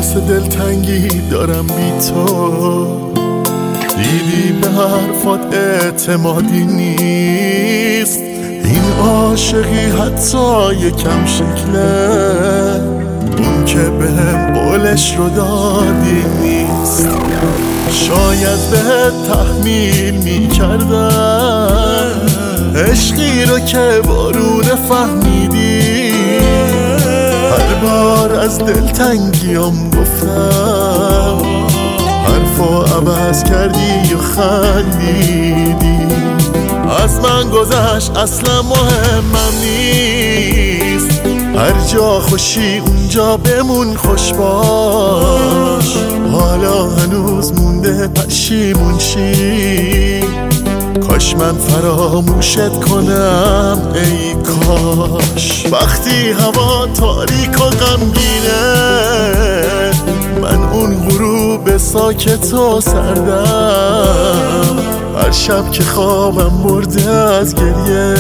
احساس دلتنگی دارم بی تو. دیدی به حرفات اعتمادی نیست، این عاشقی حتی یکم شکله، اون که بهم قولش رو دادی نیست. شاید بهت تحمیل میکردم عشقی رو که بارونه فهمیدی. هر بار از دلتنگیام گفتم، حرفا عوض کردی و خندیدی. از من گذشت اصلا مهمم نیست، هر جا خوشی اونجا بمون خوش باش. حالا هنوز مونده پشیمون شی، کاش من فراموشت کنم ای کاش. وقتی هوا تاریک و غمگینه، من اون غروب ساکت و سردم، هر شب که خوابم برده از گریه،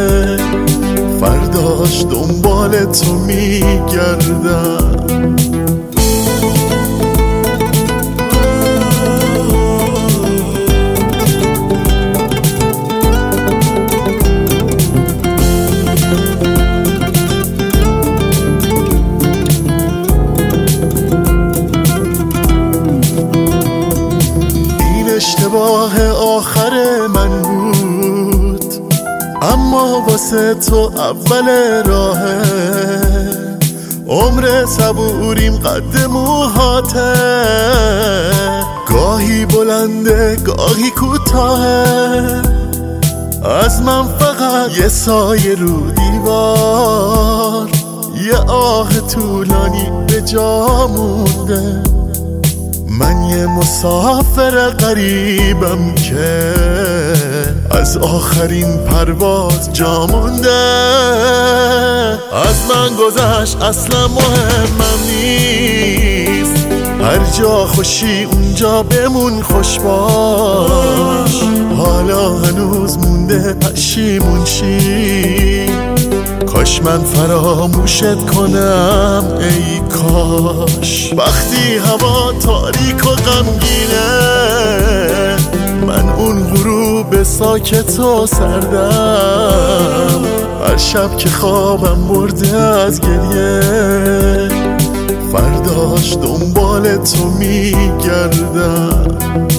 فرداش دنبال تو میگردم. اشتباه آخر من بود، اما واسه تو اول راهه. عمر صبوریم قد موهاته، گاهی بلنده گاهی کوتاهه. از من فقط یه سایه رو دیوار، یه آه طولانی به جا مونده. من یه مسافر غریبم که از آخرین پرواز جا مونده. از من گذشت اصلا مهمم نیست، هر جا خوشی اونجا بمون خوش باش. حالا هنوز مونده پشیمون شی، کاش من فراموشت کنم ای کاش. وقتی هوا تاریک و غمگینه، من اون غروب ساکت و سردم، هر شب که خوابم برده از گریه، فرداش دنبال تو میگردم.